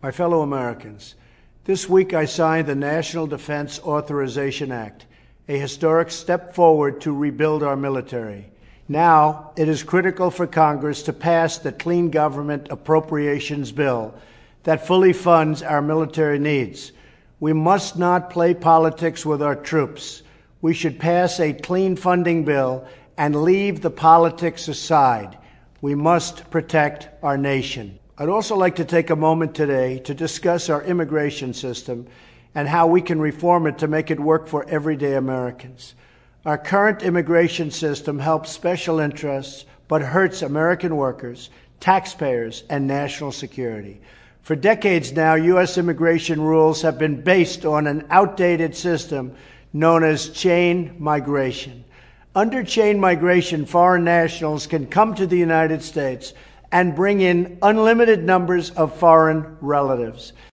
My fellow Americans, this week I signed the National Defense Authorization Act, a historic step forward to rebuild our military. Now, it is critical for Congress to pass the Clean Government Appropriations Bill that fully funds our military needs. We must not play politics with our troops. We should pass a clean funding bill and leave the politics aside. We must protect our nation. I'd also like to take a moment today to discuss our immigration system and how we can reform it to make it work for everyday Americans. Our current immigration system helps special interests but hurts American workers, taxpayers, and national security. For decades now, U.S. immigration rules have been based on an outdated system known as chain migration. Under chain migration, foreign nationals can come to the United States and bring in unlimited numbers of foreign relatives.